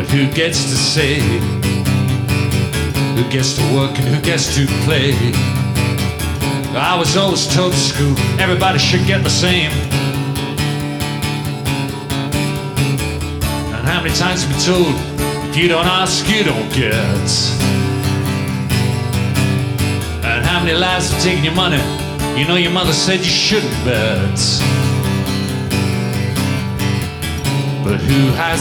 But who gets to say? Who gets to work and who gets to play? I was always told at school everybody should get the same. And how many times have we told, if you don't ask, you don't get? And how many lives have taken your money? You know your mother said you shouldn't bet. But who has